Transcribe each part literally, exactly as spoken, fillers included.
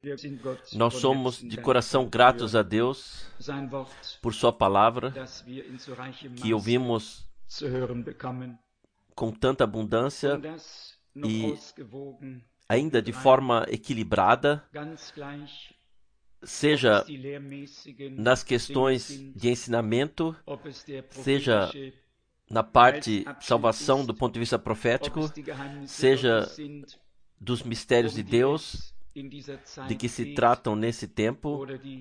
Nós somos de coração gratos a Deus por sua palavra, que ouvimos com tanta abundância e ainda de forma equilibrada, seja nas questões de ensinamento, seja na parte de salvação do ponto de vista profético, seja dos mistérios de Deus, de que se tratam nesse tempo,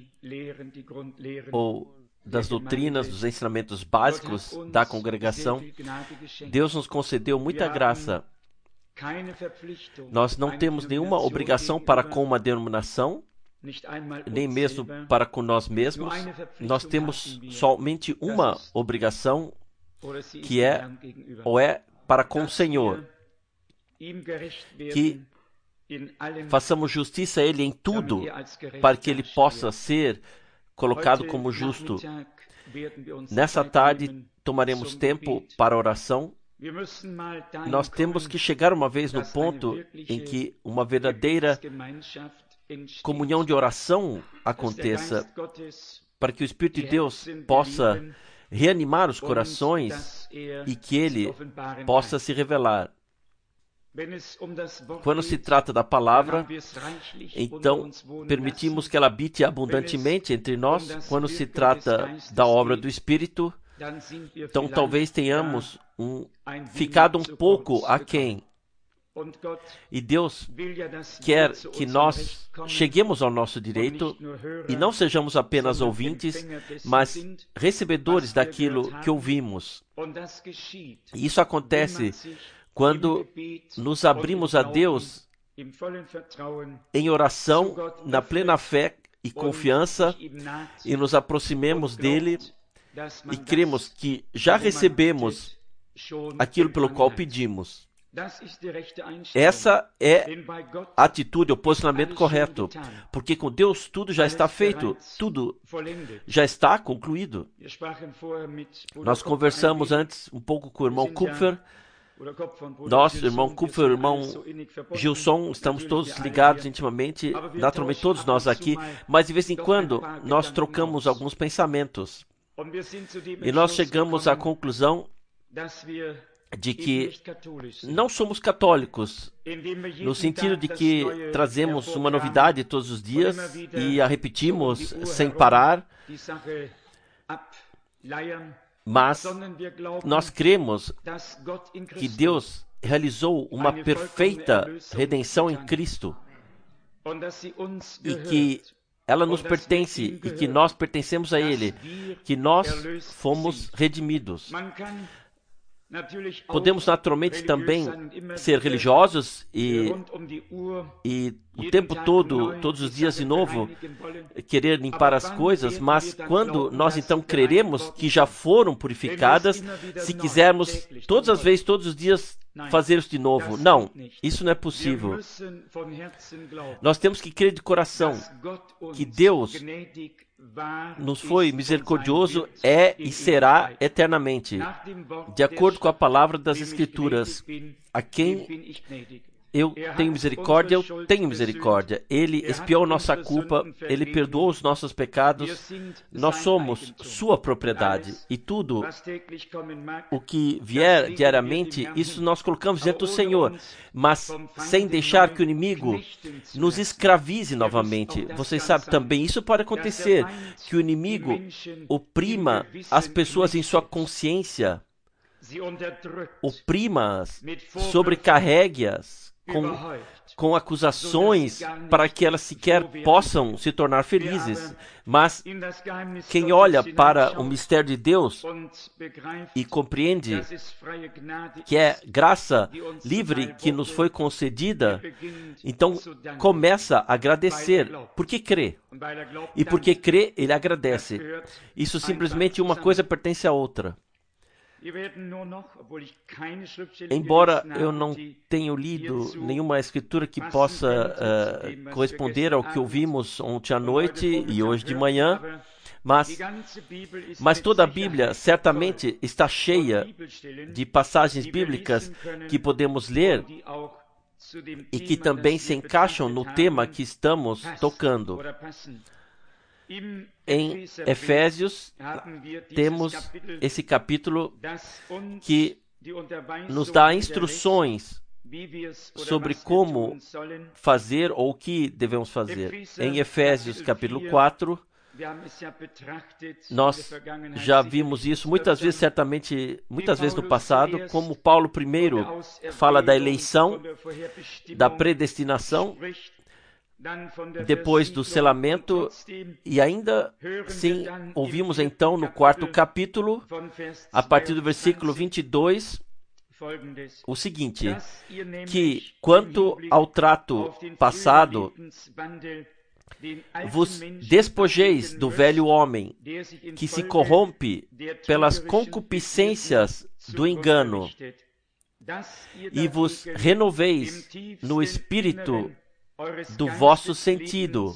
ou das doutrinas, dos ensinamentos básicos da congregação. Deus nos concedeu muita graça. Nós não temos nenhuma obrigação para com uma denominação, nem mesmo para com nós mesmos. Nós temos somente uma obrigação, que é ou é para com o Senhor, que façamos justiça a Ele em tudo, para que Ele possa ser colocado como justo. Nessa tarde tomaremos tempo para oração. Nós temos que chegar uma vez no ponto em que uma verdadeira comunhão de oração aconteça, para que o Espírito de Deus possa reanimar os corações e que Ele possa se revelar. Quando se trata da palavra, então permitimos que ela habite abundantemente entre nós. Quando se trata da obra do Espírito, então talvez tenhamos um, ficado um pouco aquém. E Deus quer que nós cheguemos ao nosso direito e não sejamos apenas ouvintes, mas recebedores daquilo que ouvimos. E isso acontece quando nos abrimos a Deus em oração, na plena fé e confiança, e nos aproximemos dEle e cremos que já recebemos aquilo pelo qual pedimos. Essa é a atitude, o posicionamento correto, porque com Deus tudo já está feito, tudo já está concluído. Nós conversamos antes um pouco com o irmão Kupfer. Nós, irmão Kupfer, irmão Gilson, estamos todos ligados intimamente, naturalmente todos nós aqui, mas de vez em quando nós trocamos alguns pensamentos. E nós chegamos à conclusão de que não somos católicos, no sentido de que trazemos uma novidade todos os dias e a repetimos sem parar, mas nós cremos que Deus realizou uma perfeita redenção em Cristo e que ela nos pertence e que nós pertencemos a Ele, que nós fomos redimidos. Podemos naturalmente também ser religiosos e, e o tempo todo, todos os dias de novo, querer limpar as coisas, mas quando nós então creremos que já foram purificadas, se quisermos todas as vezes, todos os dias, fazer isso de novo. Não, isso não é possível. Nós temos que crer de coração que Deus nos foi misericordioso, é e será eternamente, de acordo com a palavra das Escrituras. A quem eu tenho misericórdia, eu tenho misericórdia. Ele expiou nossa culpa, Ele perdoou os nossos pecados. Nós somos sua propriedade. E tudo o que vier diariamente, isso nós colocamos diante do Senhor, mas sem deixar que o inimigo nos escravize novamente. Vocês sabem também, isso pode acontecer, que o inimigo oprima as pessoas em sua consciência, oprima-as, sobrecarregue-as com, com acusações para que elas sequer possam se tornar felizes. Mas quem olha para o mistério de Deus e compreende que é graça livre que nos foi concedida, então começa a agradecer, porque crê. E porque crê, ele agradece. Isso simplesmente uma coisa pertence à outra. Embora eu não tenha lido nenhuma escritura que possa uh, corresponder ao que ouvimos ontem à noite e hoje de manhã, mas, mas toda a Bíblia certamente está cheia de passagens bíblicas que podemos ler e que também se encaixam no tema que estamos tocando. Em Efésios, temos esse capítulo que nos dá instruções sobre como fazer ou o que devemos fazer. Em Efésios, capítulo quatro, nós já vimos isso muitas vezes, certamente, muitas vezes no passado, como Paulo primeiro fala da eleição, da predestinação, depois do selamento, e ainda sim ouvimos então no quarto capítulo, a partir do versículo vinte e dois, o seguinte, que quanto ao trato passado, vos despojeis do velho homem, que se corrompe pelas concupiscências do engano, e vos renoveis no espírito do vosso sentido,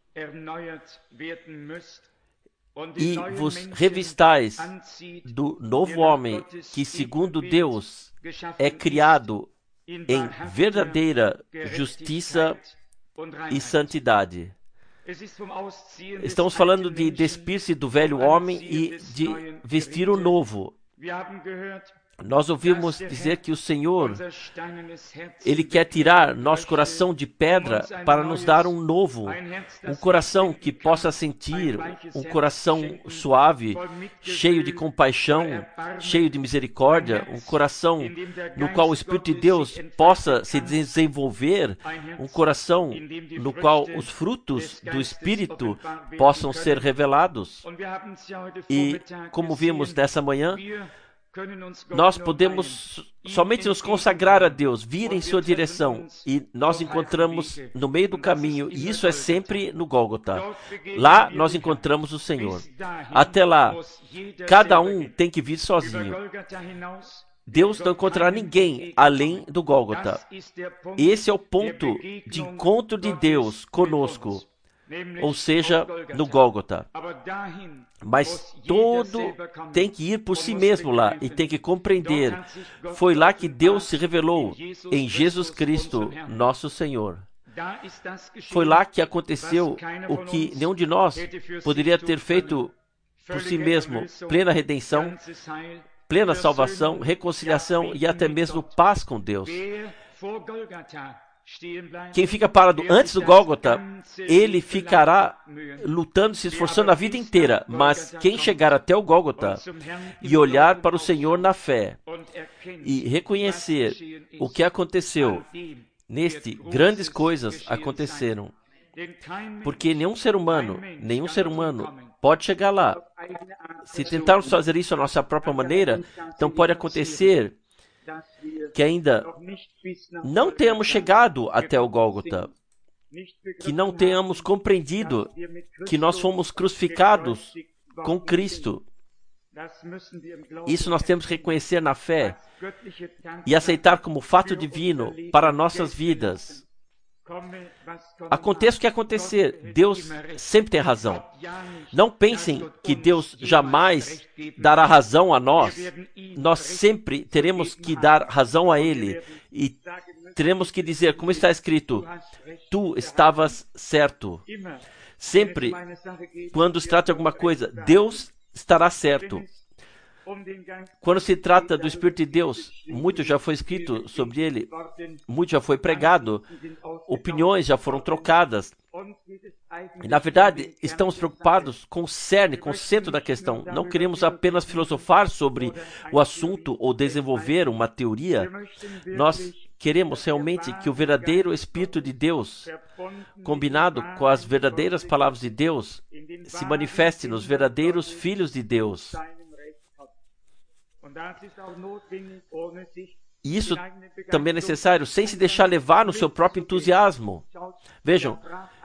e vos revistais do novo homem, que segundo Deus é criado em verdadeira justiça e santidade. Estamos falando de despir-se do velho homem e de vestir o novo. Nós ouvimos dizer que o Senhor, Ele quer tirar nosso coração de pedra para nos dar um novo, um coração que possa sentir, um coração suave, cheio de compaixão, cheio de misericórdia, um coração no qual o Espírito de Deus possa se desenvolver, um coração no qual os frutos do Espírito possam ser revelados. E, como vimos nessa manhã, nós podemos somente nos consagrar a Deus, vir em sua direção, e nós encontramos no meio do caminho, e isso é sempre no Gólgota. Lá nós encontramos o Senhor. Até lá, cada um tem que vir sozinho. Deus não encontrará ninguém além do Gólgota. Esse é o ponto de encontro de Deus conosco, ou seja, no Gólgota. Mas todo tem que ir por si mesmo lá e tem que compreender. Foi lá que Deus se revelou em Jesus Cristo, nosso Senhor. Foi lá que aconteceu o que nenhum de nós poderia ter feito por si mesmo: plena redenção, plena salvação, reconciliação e até mesmo paz com Deus. Quem fica parado antes do Gólgota, ele ficará lutando, se esforçando a vida inteira. Mas quem chegar até o Gólgota e olhar para o Senhor na fé e reconhecer o que aconteceu, neste, grandes coisas aconteceram. Porque nenhum ser humano, nenhum ser humano pode chegar lá. Se tentarmos fazer isso à nossa própria maneira, então pode acontecer que ainda não tenhamos chegado até o Gólgota, que não tenhamos compreendido que nós fomos crucificados com Cristo. Isso nós temos que reconhecer na fé e aceitar como fato divino para nossas vidas. Aconteça o que acontecer, Deus sempre tem razão. Não pensem que Deus jamais dará razão a nós. Nós sempre teremos que dar razão a Ele. E teremos que dizer, como está escrito, tu estavas certo. Sempre, quando se trata de alguma coisa, Deus estará certo. Quando se trata do Espírito de Deus, muito já foi escrito sobre ele, muito já foi pregado, opiniões já foram trocadas. E, na verdade, estamos preocupados com o cerne, com o centro da questão. Não queremos apenas filosofar sobre o assunto ou desenvolver uma teoria. Nós queremos realmente que o verdadeiro Espírito de Deus, combinado com as verdadeiras palavras de Deus, se manifeste nos verdadeiros filhos de Deus. E isso também é necessário, sem se deixar levar no seu próprio entusiasmo. Vejam,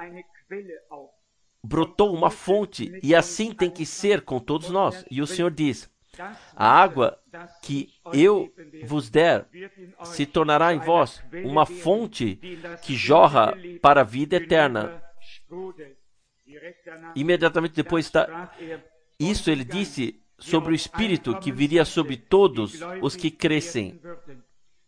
brotou uma fonte, e assim tem que ser com todos nós. E o Senhor diz, a água que eu vos der se tornará em vós uma fonte que jorra para a vida eterna. Imediatamente depois está... Isso ele disse sobre o Espírito que viria sobre todos os que crescem.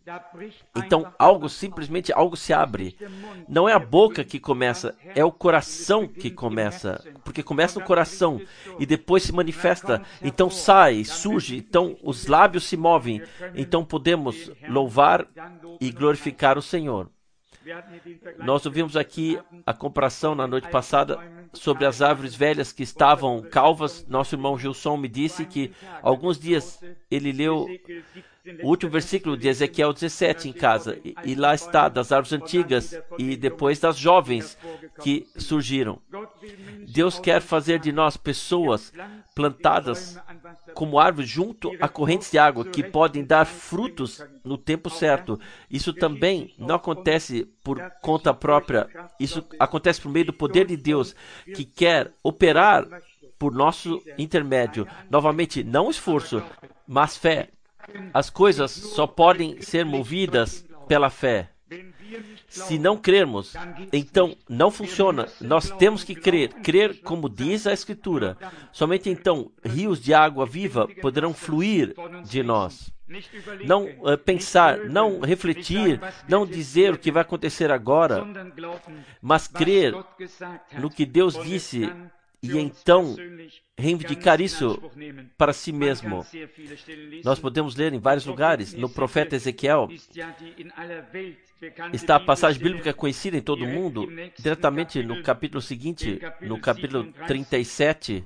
Então, algo, simplesmente algo se abre. Não é a boca que começa, é o coração que começa. Porque começa no coração e depois se manifesta. Então sai, surge, então os lábios se movem. Então podemos louvar e glorificar o Senhor. Nós ouvimos aqui a comparação na noite passada sobre as árvores velhas que estavam calvas. Nosso irmão Gilson me disse que alguns dias ele leu o último versículo de Ezequiel dezessete em casa, e, e lá está, das árvores antigas e depois das jovens que surgiram. Deus quer fazer de nós pessoas plantadas como árvores junto a correntes de água que podem dar frutos no tempo certo. Isso também não acontece por conta própria, isso acontece por meio do poder de Deus, que quer operar por nosso intermédio. Novamente, não esforço, mas fé. As coisas só podem ser movidas pela fé. Se não crermos, então não funciona. Nós temos que crer, crer como diz a Escritura. Somente então rios de água viva poderão fluir de nós. Não uh, pensar, não refletir, não dizer o que vai acontecer agora, mas crer no que Deus disse e então reivindicar isso para si mesmo. Nós podemos ler em vários lugares. No profeta Ezequiel está a passagem bíblica conhecida em todo o mundo, diretamente no capítulo seguinte, no capítulo trinta e sete,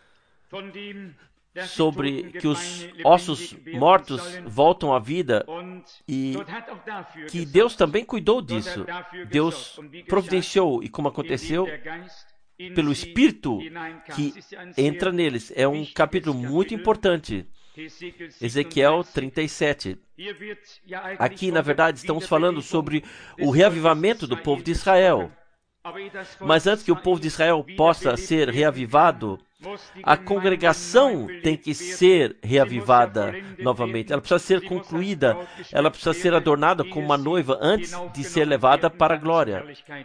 sobre que os ossos mortos voltam à vida e que Deus também cuidou disso. Deus providenciou, e como aconteceu, pelo Espírito que entra neles. É um capítulo muito importante. Ezequiel trinta e sete. Aqui, na verdade, estamos falando sobre o reavivamento do povo de Israel. Mas antes que o povo de Israel possa ser reavivado, a congregação tem que ser reavivada novamente. Ela precisa ser concluída, ela precisa ser adornada como uma noiva antes de ser levada para a glória.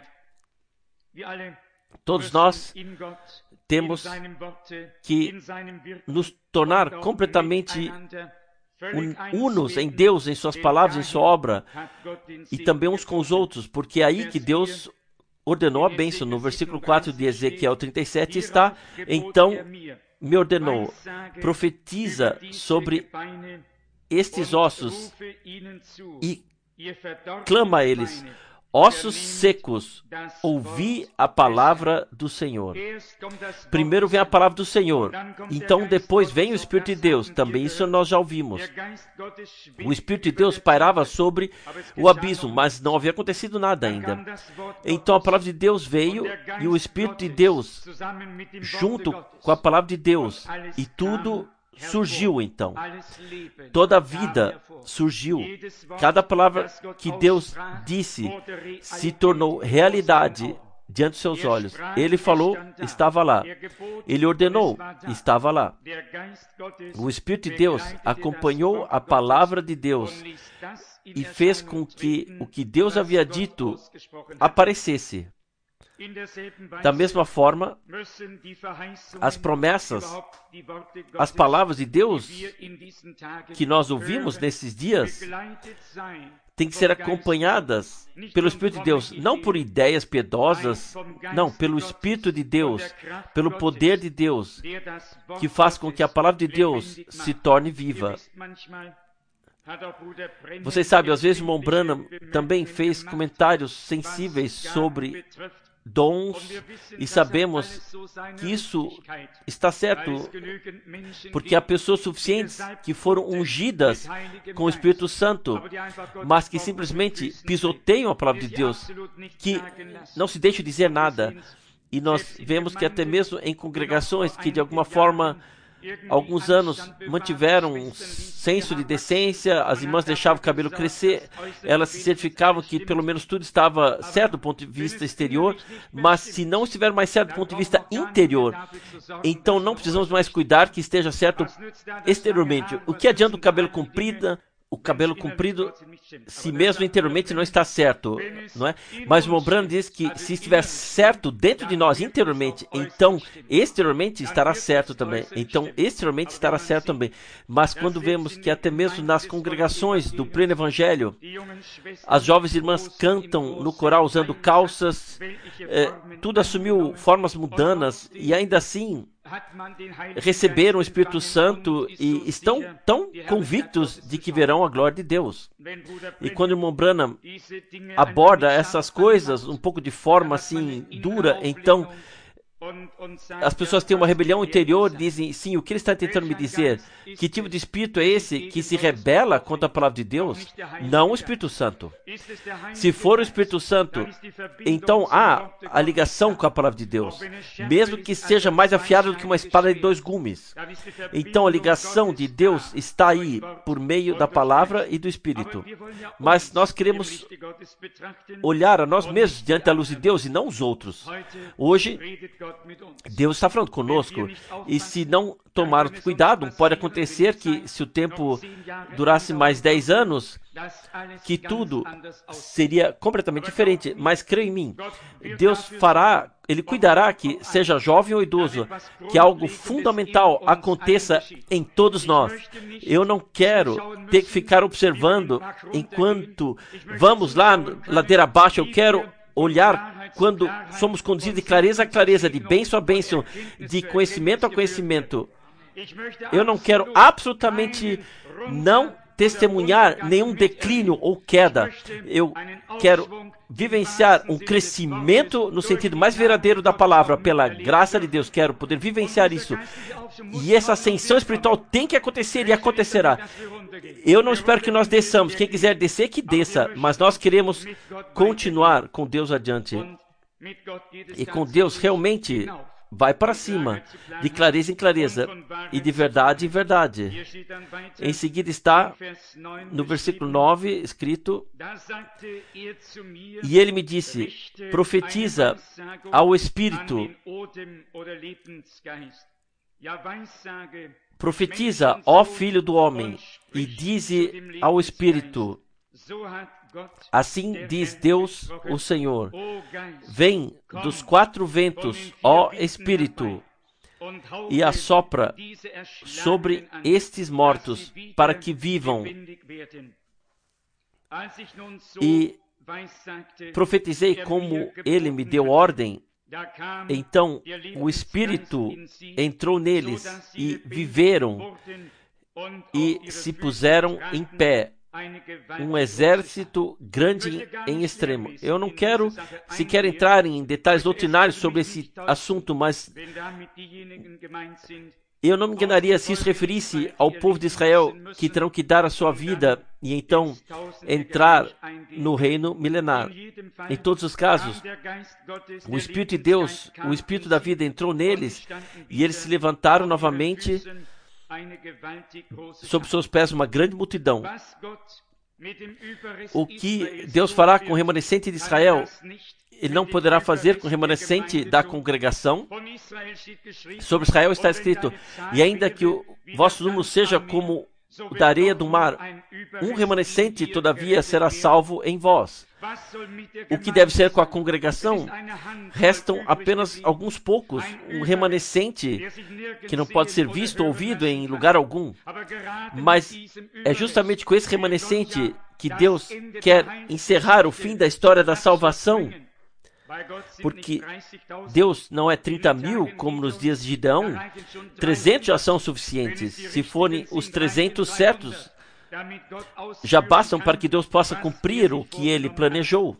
Todos nós temos que nos tornar completamente unos em Deus, em suas palavras, em sua obra, e também uns com os outros, porque é aí que Deus ordenou a bênção. No versículo quatro de Ezequiel trinta e sete está: então me ordenou, profetiza sobre estes ossos e clama a eles: ossos secos, ouvi a palavra do Senhor. Primeiro vem a palavra do Senhor, então depois vem o Espírito de Deus. Também isso nós já ouvimos. O Espírito de Deus pairava sobre o abismo, mas não havia acontecido nada ainda. Então a palavra de Deus veio e o Espírito de Deus junto com a palavra de Deus, e tudo surgiu então. Toda a vida surgiu. Cada palavra que Deus disse se tornou realidade diante dos seus olhos. Ele falou, estava lá. Ele ordenou, estava lá. O Espírito de Deus acompanhou a palavra de Deus e fez com que o que Deus havia dito aparecesse. Da mesma forma, as promessas, as palavras de Deus que nós ouvimos nesses dias têm que ser acompanhadas pelo Espírito de Deus, não por ideias piedosas, não, pelo Espírito de Deus, pelo poder de Deus, que faz com que a palavra de Deus se torne viva. Vocês sabem, às vezes o irmão Branham também fez comentários sensíveis sobre dons, e sabemos que isso está certo, porque há pessoas suficientes que foram ungidas com o Espírito Santo, mas que simplesmente pisoteiam a palavra de Deus, que não se deixam dizer nada. E nós vemos que até mesmo em congregações que de alguma forma alguns anos mantiveram um senso de decência, as irmãs deixavam o cabelo crescer, elas se certificavam que pelo menos tudo estava certo do ponto de vista exterior, mas se não estiver mais certo do ponto de vista interior, então não precisamos mais cuidar que esteja certo exteriormente. O que adianta o cabelo comprido, o cabelo comprido, se mesmo interiormente não está certo, não é? Mas o Branham diz que se estiver certo dentro de nós interiormente, então exteriormente estará certo também. Então exteriormente estará certo também. Mas quando vemos que até mesmo nas congregações do pleno evangelho, as jovens irmãs cantam no coral usando calças, é, tudo assumiu formas mundanas e ainda assim receberam o Espírito Santo e estão tão convictos de que verão a glória de Deus. E quando o irmão Branham aborda essas coisas um pouco de forma assim dura, então as pessoas têm uma rebelião interior e dizem, sim, o que ele está tentando me dizer? Que tipo de espírito é esse que se rebela contra a palavra de Deus? Não o Espírito Santo. Se for o Espírito Santo, então há a ligação com a palavra de Deus, mesmo que seja mais afiada do que uma espada de dois gumes. Então a ligação de Deus está aí por meio da palavra e do Espírito. Mas nós queremos olhar a nós mesmos diante da luz de Deus e não os outros. Hoje, Deus está falando conosco, e se não tomarmos cuidado, pode acontecer que, se o tempo durasse mais dez anos, que tudo seria completamente diferente. Mas creia em mim, Deus fará, Ele cuidará que seja jovem ou idoso, que algo fundamental aconteça em todos nós. Eu não quero ter que ficar observando enquanto vamos lá, ladeira abaixo. Eu quero olhar quando somos conduzidos de clareza a clareza, de bênção a bênção, de conhecimento a conhecimento. Eu não quero absolutamente não testemunhar nenhum declínio ou queda. Eu quero vivenciar um crescimento no sentido mais verdadeiro da palavra, pela graça de Deus. Quero poder vivenciar isso. E essa ascensão espiritual tem que acontecer e acontecerá. Eu não espero que nós desçamos. Quem quiser descer, que desça. Mas nós queremos continuar com Deus adiante. E com Deus realmente vai para cima, de clareza em clareza, e de verdade em verdade. Em seguida está, no versículo nove, escrito, e ele me disse, profetiza ao Espírito, profetiza, ó Filho do Homem, e dize ao Espírito, assim diz Deus, o Senhor, vem dos quatro ventos, ó Espírito, e assopra sobre estes mortos, para que vivam. E profetizei como ele me deu ordem. Então o Espírito entrou neles, e viveram, e se puseram em pé. Um exército grande em extremo. Eu não quero sequer entrar em detalhes doutrinários sobre esse assunto, mas eu não me enganaria se isso referisse ao povo de Israel, que terão que dar a sua vida e então entrar no reino milenar. Em todos os casos, o Espírito de Deus, o Espírito da vida entrou neles, e eles se levantaram novamente sob seus pés uma grande multidão. O que Deus fará com o remanescente de Israel, Ele não poderá fazer com o remanescente da congregação. Sobre Israel está escrito, e ainda que o vosso número seja como o da areia do mar, um remanescente, todavia, será salvo em vós. O que deve ser com a congregação? Restam apenas alguns poucos, um remanescente que não pode ser visto ou ouvido em lugar algum. Mas é justamente com esse remanescente que Deus quer encerrar o fim da história da salvação. Porque Deus não é trinta mil, como nos dias de Gideão. trezentos já são suficientes. Se forem os trezentos certos, já bastam para que Deus possa cumprir o que Ele planejou.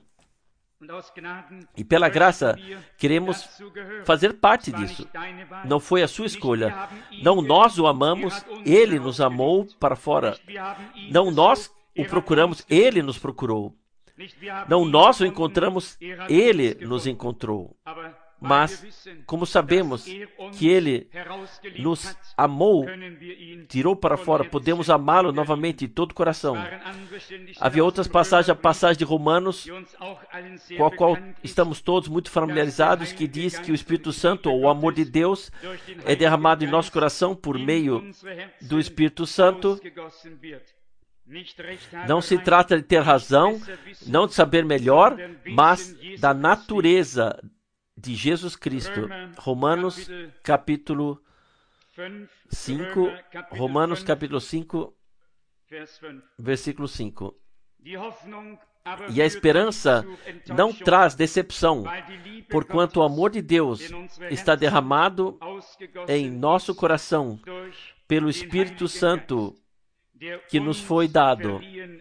E pela graça, queremos fazer parte disso. Não foi a sua escolha. Não nós o amamos, Ele nos amou para fora. Não nós o procuramos, Ele nos procurou. Não nós o encontramos, Ele nos encontrou. Mas, como sabemos que Ele nos amou, tirou para fora, podemos amá-lo novamente de todo o coração. Havia outras passagens, a passagem de Romanos, com a qual estamos todos muito familiarizados, que diz que o Espírito Santo, ou o amor de Deus, é derramado em nosso coração por meio do Espírito Santo. Não se trata de ter razão, não de saber melhor, mas da natureza de Jesus Cristo. Romanos capítulo cinco, Romanos capítulo cinco, versículo cinco. E a esperança não traz decepção, porquanto o amor de Deus está derramado em nosso coração pelo Espírito Santo que nos foi dado.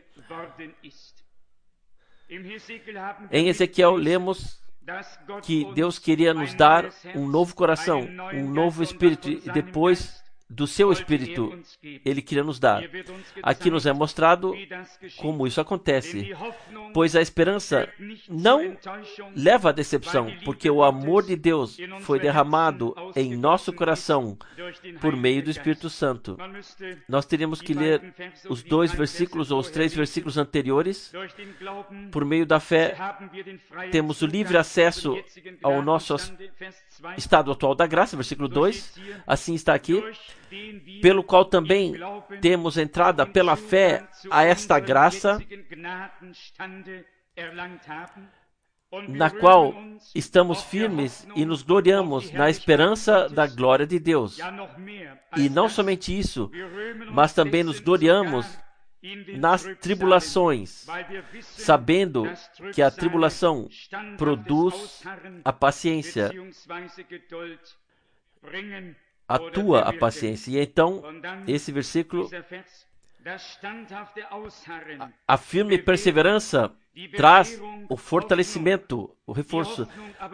Em Ezequiel lemos que Deus queria nos dar um novo coração, um novo espírito, e depois do seu espírito Ele queria nos dar. Aqui nos é mostrado como isso acontece, pois a esperança não leva à decepção, porque o amor de Deus foi derramado em nosso coração por meio do Espírito Santo. Nós teríamos que ler os dois versículos ou os três versículos anteriores. Por meio da fé, temos o livre acesso ao nosso estado atual da graça, versículo dois, assim está aqui, pelo qual também temos entrada pela fé a esta graça, na qual estamos firmes e nos gloriamos na esperança da glória de Deus. E não somente isso, mas também nos gloriamos nas tribulações, sabendo que a tribulação produz a paciência, atua a paciência. E então, esse versículo, a firme perseverança traz o fortalecimento, o reforço,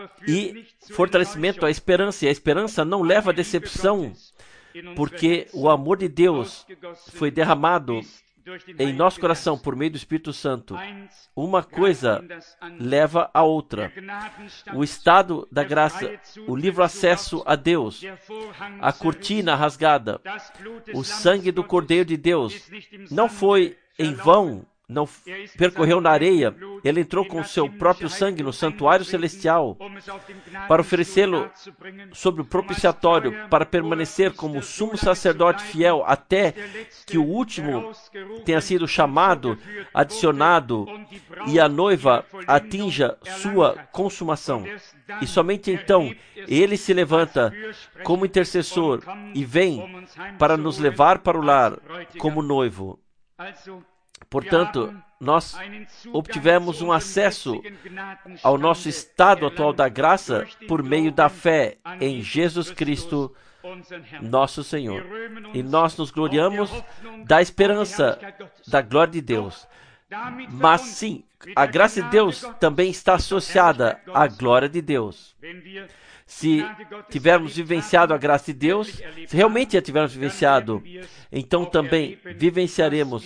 e fortalecimento à esperança. E a esperança não leva a decepção, porque o amor de Deus foi derramado em nosso coração por meio do Espírito Santo. Uma coisa leva a outra. O estado da graça, o livre acesso a Deus, a cortina rasgada, o sangue do Cordeiro de Deus não foi em vão, não percorreu na areia. Ele entrou com o seu próprio sangue no santuário celestial para oferecê-lo sobre o propiciatório, para permanecer como sumo sacerdote fiel até que o último tenha sido chamado, adicionado e a noiva atinja sua consumação. E somente então ele se levanta como intercessor e vem para nos levar para o lar como noivo. Portanto, nós obtivemos um acesso ao nosso estado atual da graça por meio da fé em Jesus Cristo, nosso Senhor. E nós nos gloriamos da esperança da glória de Deus. Mas sim, a graça de Deus também está associada à glória de Deus. Se tivermos vivenciado a graça de Deus, se realmente a tivermos vivenciado, então também vivenciaremos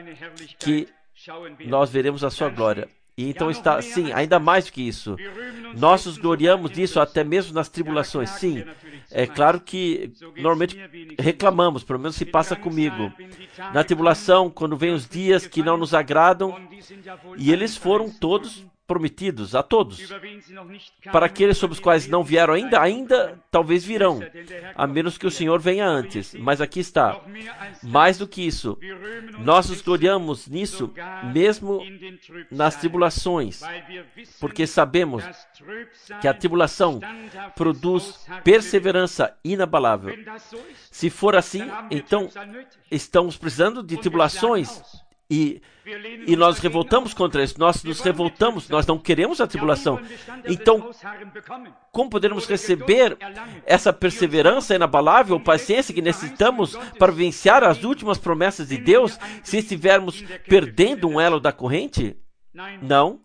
que nós veremos a sua glória. E então está, sim, ainda mais do que isso. Nós nos gloriamos disso até mesmo nas tribulações. Sim, é claro que normalmente reclamamos, pelo menos se passa comigo. Na tribulação, quando vem os dias que não nos agradam, e eles foram todos prometidos a todos. Para aqueles sobre os quais não vieram ainda, ainda talvez virão, a menos que o Senhor venha antes. Mas aqui está. Mais do que isso, nós nos gloriamos nisso mesmo nas tribulações, porque sabemos que a tribulação produz perseverança inabalável. Se for assim, então estamos precisando de tribulações. E, e nós revoltamos contra isso, nós nos revoltamos, nós não queremos a tribulação. Então, como poderemos receber essa perseverança inabalável, paciência que necessitamos para vencer as últimas promessas de Deus, se estivermos perdendo um elo da corrente? Não.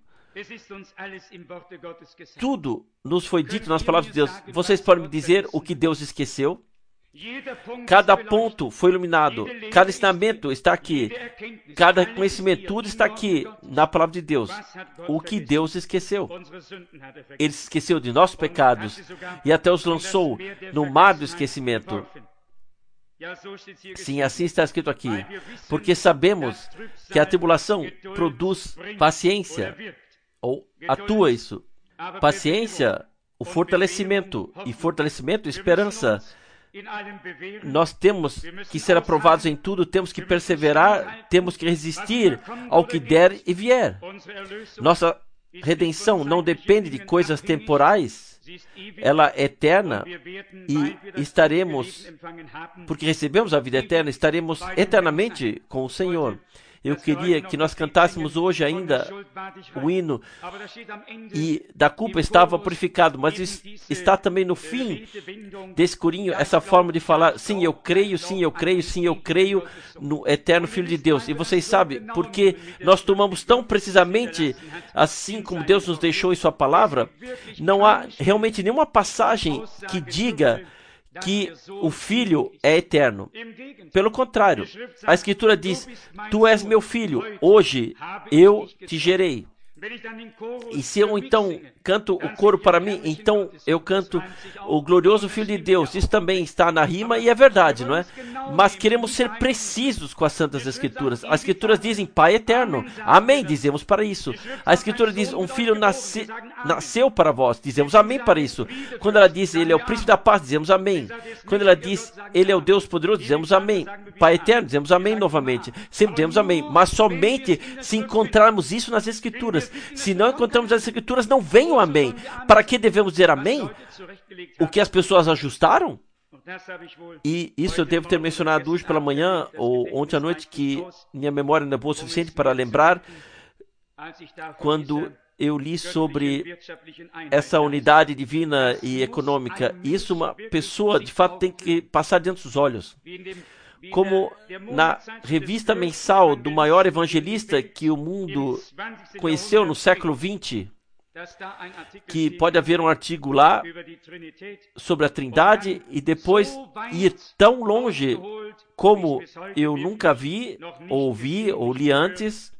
Tudo nos foi dito nas palavras de Deus. Vocês podem me dizer o que Deus esqueceu? Cada ponto foi iluminado, cada ensinamento está aqui, cada reconhecimento, tudo está aqui na palavra de Deus. O que Deus esqueceu? Ele se esqueceu de nossos pecados e até os lançou no mar do esquecimento. Sim, assim está escrito aqui, porque sabemos que a tribulação produz paciência, ou atua isso. Paciência, o fortalecimento, e fortalecimento, esperança. Nós temos que ser aprovados em tudo, temos que perseverar, temos que resistir ao que der e vier. Nossa redenção não depende de coisas temporais, ela é eterna e estaremos, porque recebemos a vida eterna, estaremos eternamente com o Senhor. Eu queria que nós cantássemos hoje ainda o hino e da culpa estava purificado, mas está também no fim desse corinho essa forma de falar, sim, eu creio, sim, eu creio, sim, eu creio no eterno Filho de Deus. E vocês sabem, porque nós tomamos tão precisamente assim como Deus nos deixou em sua palavra, não há realmente nenhuma passagem que diga que o Filho é eterno. Pelo contrário, a Escritura diz, tu és meu filho, hoje eu te gerei. E se eu então canto o coro para mim, então eu canto o glorioso Filho de Deus. Isso também está na rima e é verdade, não é? Mas queremos ser precisos com as Santas Escrituras. As Escrituras dizem Pai eterno. Amém, dizemos para isso. A Escritura diz um filho nasce, nasceu para vós. Dizemos amém para isso. Quando ela diz Ele é o príncipe da paz, dizemos amém. Quando ela diz Ele é o Deus poderoso, dizemos amém. Pai eterno, dizemos amém novamente. Sempre dizemos amém. Mas somente se encontrarmos isso nas Escrituras. Se não encontramos as Escrituras, não vem o amém. Para que devemos dizer amém? O que as pessoas ajustaram? E isso eu devo ter mencionado hoje pela manhã ou ontem à noite, que minha memória não é boa o suficiente para lembrar, quando eu li sobre essa unidade divina e econômica. Isso uma pessoa, de fato, tem que passar diante dos olhos. Como na revista mensal do maior evangelista que o mundo conheceu no século vinte, que pode haver um artigo lá sobre a Trindade e depois ir tão longe como eu nunca vi, ouvi ou li antes,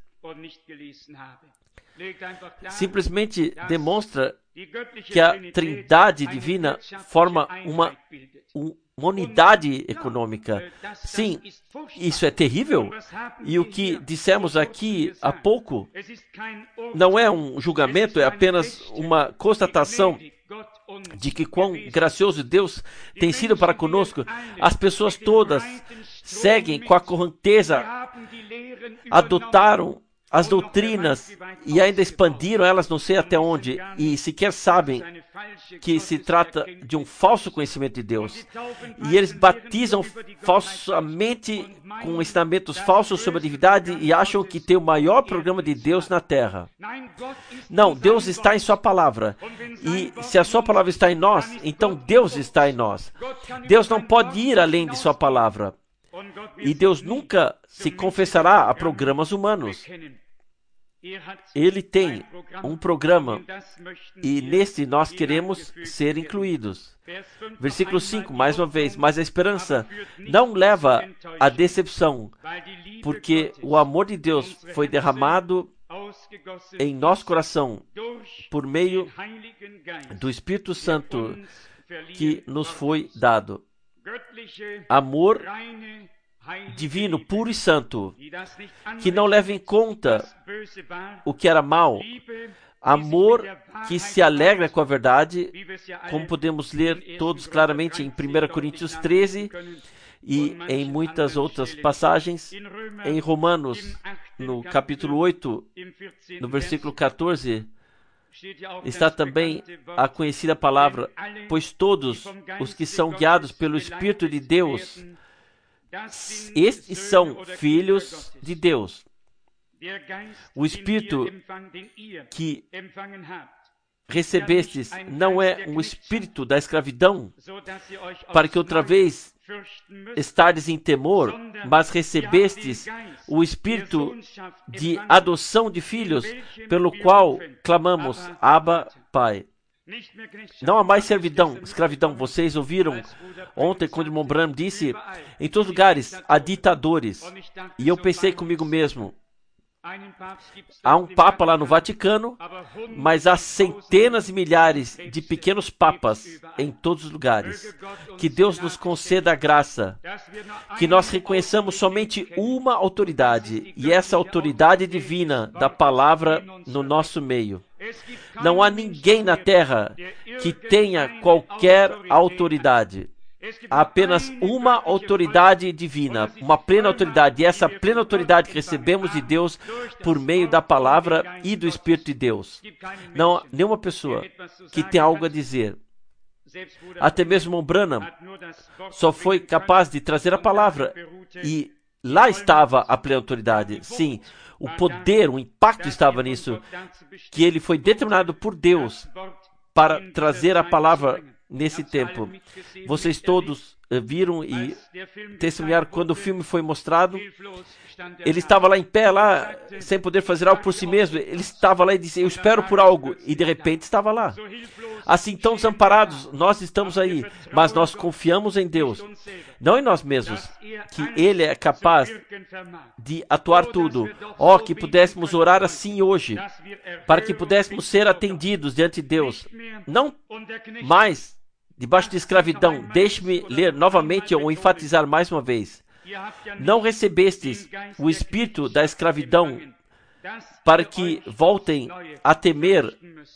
simplesmente demonstra que a Trindade divina forma uma, um, uma unidade econômica. Sim, isso é terrível. E o que dissemos aqui há pouco não é um julgamento, é apenas uma constatação de que quão gracioso Deus tem sido para conosco. As pessoas todas seguem com a correnteza, adotaram as doutrinas e ainda expandiram elas não sei até onde, e sequer sabem que se trata de um falso conhecimento de Deus. E eles batizam falsamente com ensinamentos falsos sobre a divindade e acham que tem o maior programa de Deus na Terra. Não, Deus está em sua palavra. E se a sua palavra está em nós, então Deus está em nós. Deus não pode ir além de sua palavra. E Deus nunca se confessará a programas humanos. Ele tem um programa e nesse nós queremos ser incluídos. Versículo cinco, mais uma vez, mas a esperança não leva à decepção, porque o amor de Deus foi derramado em nosso coração por meio do Espírito Santo que nos foi dado. Amor divino, puro e santo, que não leva em conta o que era mal. Amor que se alegra com a verdade, como podemos ler todos claramente em primeira Coríntios treze e em muitas outras passagens. Em Romanos, no capítulo oito, no versículo quatorze, está também a conhecida palavra, pois todos os que são guiados pelo Espírito de Deus, estes são filhos de Deus. O Espírito que recebestes não é um espírito da escravidão, para que outra vez estardes em temor, mas recebestes o Espírito de adoção de filhos, pelo qual clamamos, Abba, Pai. Não há mais servidão, escravidão. Vocês ouviram ontem quando o irmão Branham disse, em todos os lugares há ditadores. E eu pensei comigo mesmo, há um papa lá no Vaticano, mas há centenas e milhares de pequenos papas em todos os lugares. Que Deus nos conceda a graça, que nós reconheçamos somente uma autoridade, e essa autoridade divina da palavra no nosso meio. Não há ninguém na terra que tenha qualquer autoridade. há apenas uma autoridade divina, uma plena autoridade, e essa plena autoridade que recebemos de Deus por meio da palavra e do Espírito de Deus. Não há nenhuma pessoa que tenha algo a dizer. Até mesmo o Branham só foi capaz de trazer a palavra, e lá estava a plena autoridade. Sim, o poder, o impacto estava nisso, que ele foi determinado por Deus para trazer a palavra nesse tempo. Vocês todos uh, viram e testemunharam quando o filme foi mostrado. Ele estava lá em pé, lá, sem poder fazer algo por si mesmo. Ele estava lá e disse, eu espero por algo. E de repente estava lá. Assim, tão desamparados, nós estamos aí. Mas nós confiamos em Deus, não em nós mesmos, que Ele é capaz de atuar tudo. Ó, oh, que pudéssemos orar assim hoje, para que pudéssemos ser atendidos diante de Deus. Não mais debaixo de escravidão. Deixe-me ler novamente ou enfatizar mais uma vez. Não recebestes o espírito da escravidão para que voltem a temer.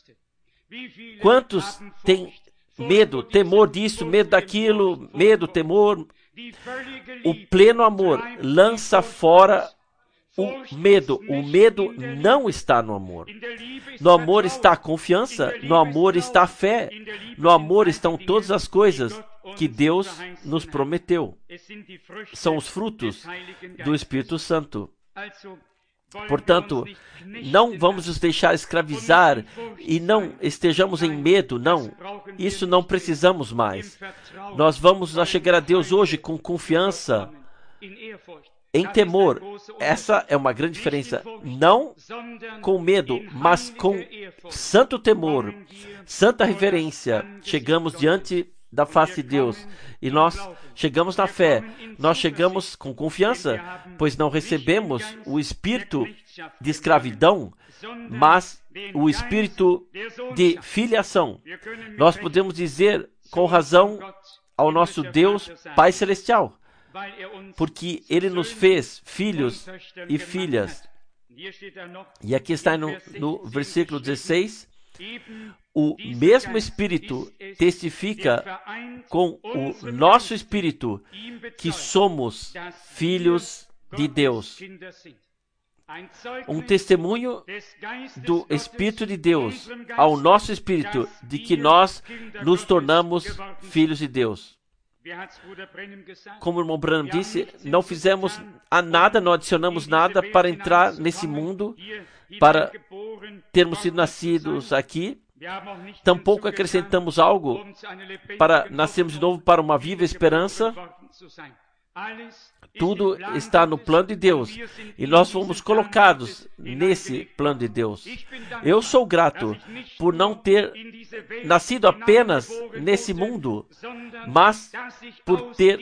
Quantos têm medo, temor disso, medo daquilo, medo, temor? O pleno amor lança fora o medo. O medo não está no amor. No amor está a confiança, no amor está a fé, no amor estão todas as coisas que Deus nos prometeu. São os frutos do Espírito Santo. Portanto, não vamos nos deixar escravizar e não estejamos em medo, não. Isso não precisamos mais. Nós vamos nos chegar a Deus hoje com confiança, em temor. Essa é uma grande diferença. Não com medo, mas com santo temor, santa reverência. Chegamos diante da face de Deus e nós chegamos na fé. Nós chegamos com confiança, pois não recebemos o espírito de escravidão, mas o espírito de filiação. Nós podemos dizer com razão ao nosso Deus Pai Celestial, porque Ele nos fez filhos e filhas. E aqui está no, no versículo dezesseis, o mesmo Espírito testifica com o nosso Espírito que somos filhos de Deus. Um testemunho do Espírito de Deus ao nosso Espírito de que nós nos tornamos filhos de Deus. Como o irmão Branham disse, não fizemos a nada, não adicionamos nada para entrar nesse mundo, para termos sido nascidos aqui. Tampouco acrescentamos algo para nascermos de novo para uma viva esperança. Tudo está no plano de Deus e nós fomos colocados nesse plano de Deus. Eu sou grato por não ter nascido apenas nesse mundo, mas por ter,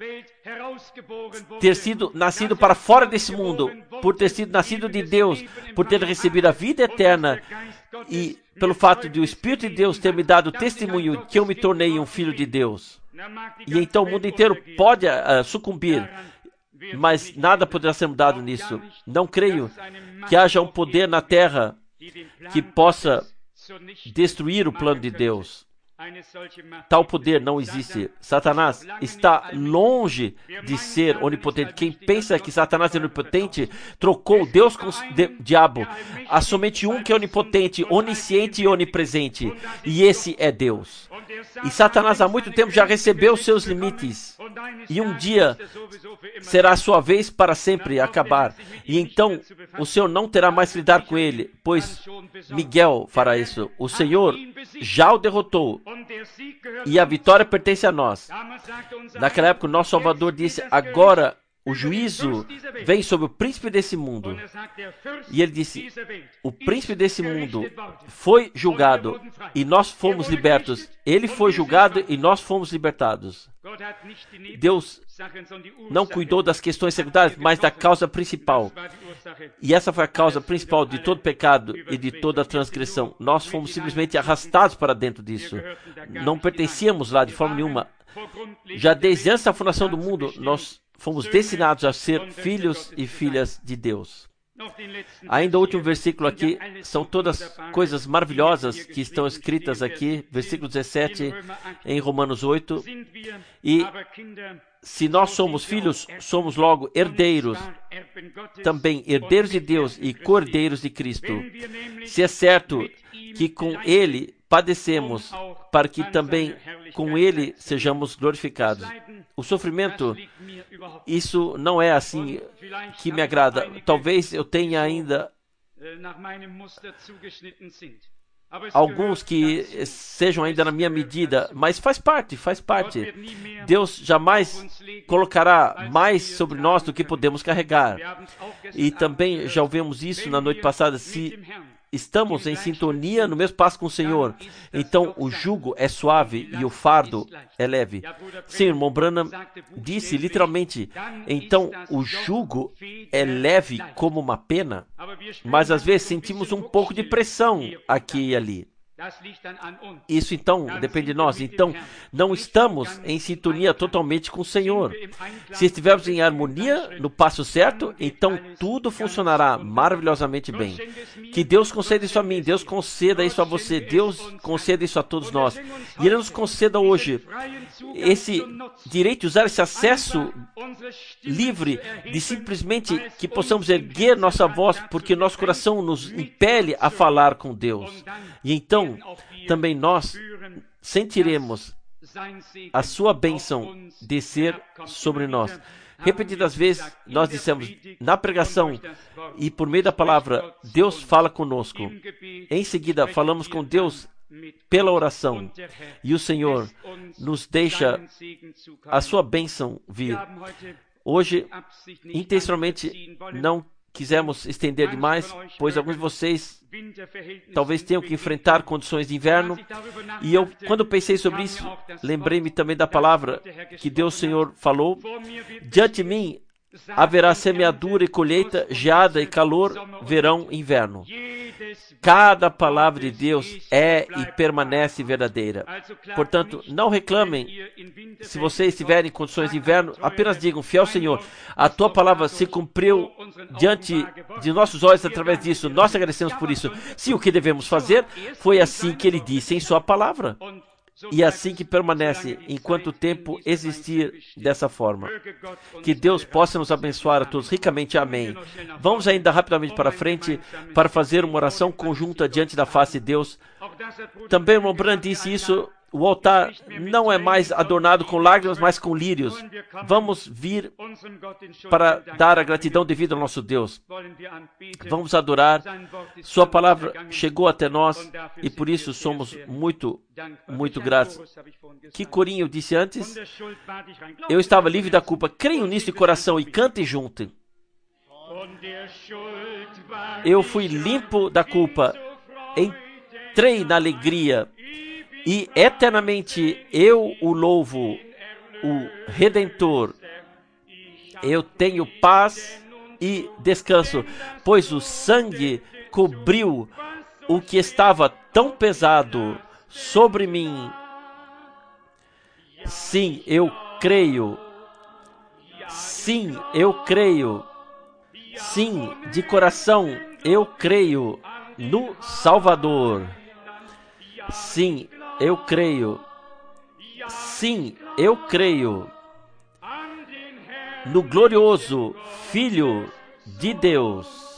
ter sido nascido para fora desse mundo, por ter sido nascido de Deus, por ter recebido a vida eterna e pelo fato de o Espírito de Deus ter me dado testemunho que eu me tornei um filho de Deus. E então o mundo inteiro pode uh, sucumbir, mas nada poderá ser mudado nisso. Não creio que haja um poder na terra que possa destruir o plano de Deus. Tal poder não existe. Satanás está longe de ser onipotente. Quem pensa que Satanás é onipotente, trocou Deus com o diabo. Há somente um que é onipotente, onisciente e onipresente. E esse é Deus. E Satanás há muito tempo já recebeu seus limites. E um dia será a sua vez para sempre acabar. E então o Senhor não terá mais que lidar com ele, pois Miguel fará isso. O Senhor já o derrotou. E a vitória pertence a nós. Naquela época, o nosso Salvador disse, agora o juízo vem sobre o príncipe desse mundo. E ele disse, o príncipe desse mundo foi julgado e nós fomos libertos. Ele foi julgado e nós fomos libertados. Deus não cuidou das questões secundárias, mas da causa principal. E essa foi a causa principal de todo pecado e de toda transgressão. Nós fomos simplesmente arrastados para dentro disso. Não pertencíamos lá de forma nenhuma. Já desde antes da fundação do mundo, nós fomos destinados a ser filhos e filhas de Deus. Ainda o último versículo aqui, são todas coisas maravilhosas que estão escritas aqui, versículo dezessete em Romanos oito, e se nós somos filhos, somos logo herdeiros, também herdeiros de Deus e co-herdeiros de Cristo. Se é certo que com Ele padecemos, para que também com Ele sejamos glorificados. O sofrimento, isso não é assim que me agrada. Talvez eu tenha ainda alguns que sejam ainda na minha medida, mas faz parte, faz parte. Deus jamais colocará mais sobre nós do que podemos carregar. E também já ouvimos isso na noite passada, se estamos em sintonia no mesmo passo com o Senhor, então o jugo é suave e o fardo é leve. Sim, o irmão Branham disse literalmente, então o jugo é leve como uma pena, mas às vezes sentimos um pouco de pressão aqui e ali. Isso então depende de nós. Então não estamos em sintonia totalmente com o Senhor. Se estivermos em harmonia no passo certo, então tudo funcionará maravilhosamente bem. Que Deus conceda isso a mim, Deus conceda isso a você, Deus conceda isso a todos nós. E Ele nos conceda hoje esse direito de usar esse acesso livre de simplesmente que possamos erguer nossa voz, porque nosso coração nos impele a falar com Deus. E então também nós sentiremos a sua bênção descer sobre nós. Repetidas vezes nós dissemos na pregação e por meio da palavra, Deus fala conosco. Em seguida falamos com Deus pela oração e o Senhor nos deixa a sua bênção vir. Hoje, intencionalmente, não quisemos estender demais, pois alguns de vocês talvez tenham que enfrentar condições de inverno. E eu, quando pensei sobre isso, lembrei-me também da palavra que Deus Senhor falou. Diante de mim haverá semeadura e colheita, geada e calor, verão e inverno. Cada palavra de Deus é e permanece verdadeira. Portanto, não reclamem se vocês estiverem em condições de inverno, apenas digam, fiel Senhor, a tua palavra se cumpriu diante de nossos olhos através disso. Nós agradecemos por isso. Sim, o que devemos fazer foi assim que Ele disse em sua palavra. E é assim que permanece enquanto o tempo existir dessa forma. Que Deus possa nos abençoar a todos ricamente. Amém. Vamos ainda rapidamente para frente para fazer uma oração conjunta diante da face de Deus. Também o irmão Branham disse isso. O altar não é mais adornado com lágrimas, mas com lírios. Vamos vir para dar a gratidão devida ao nosso Deus. Vamos adorar. Sua palavra chegou até nós e por isso somos muito, muito gratos. Que corinho eu disse antes? Eu estava livre da culpa. Creiam nisso de coração e cantem junto. Eu fui limpo da culpa. Entrei na alegria. E eternamente eu o louvo, o Redentor. Eu tenho paz e descanso, pois o sangue cobriu o que estava tão pesado sobre mim. Sim, eu creio. Sim, eu creio. Sim, de coração, eu creio no Salvador. Sim, eu creio. Sim, eu creio no glorioso Filho de Deus.